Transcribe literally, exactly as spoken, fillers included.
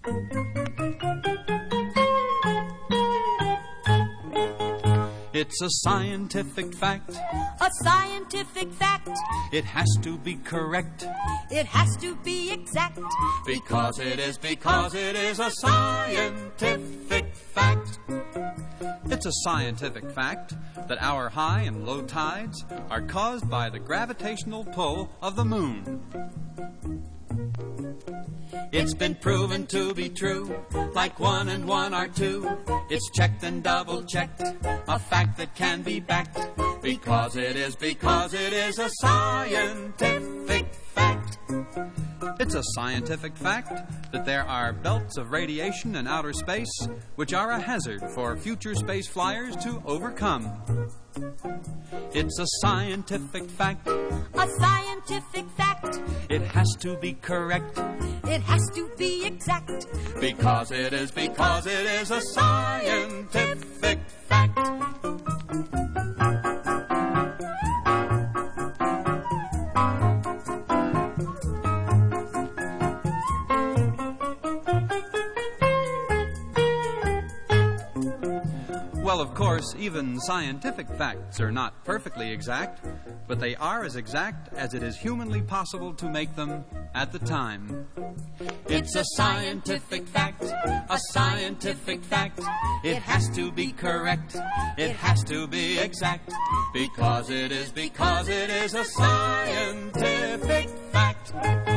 It's a scientific fact. A scientific fact. It has to be correct. It has to be exact. Because it is, because it is a scientific fact. It's a scientific fact that our high and low tides are caused by the gravitational pull of the moon. It's been proven to be true, like one and one are two. It's checked and double-checked, a fact that can be backed. Because it is, because it is a scientific fact. It's a scientific fact that there are belts of radiation in outer space which are a hazard for future space flyers to overcome. It's a scientific fact. A scientific fact. It has to be correct. It has to be exact. Because it is, because it is a scientific fact. Well, of course, even scientific facts are not perfectly exact, but they are as exact as it is humanly possible to make them at the time. It's a scientific fact, a scientific fact. It has to be correct, it has to be exact. Because it is, because it is a scientific fact.